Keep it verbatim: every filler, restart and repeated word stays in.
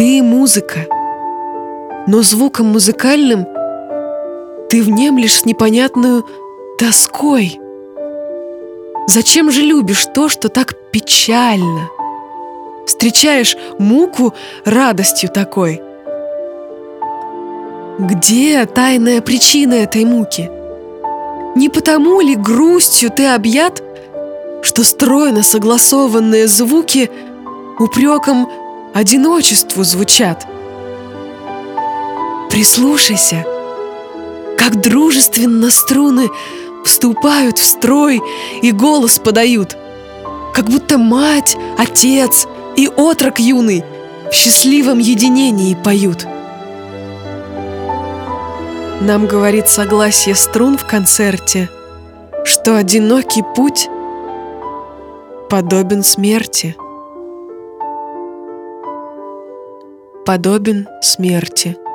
Ты музыка, но звуком музыкальным ты внемлешь с непонятную тоской. Зачем же любишь то, что так печально? Встречаешь муку радостью такой. Где тайная причина этой муки? Не потому ли грустью ты объят, что стройно согласованные звуки упреком одиночеству звучат? Прислушайся, как дружественно струны вступают в строй и голос подают, как будто мать, отец и отрок юный в счастливом единении поют. Нам говорит согласие струн в концерте, что одинокий путь подобен смерти. Подобен смерти.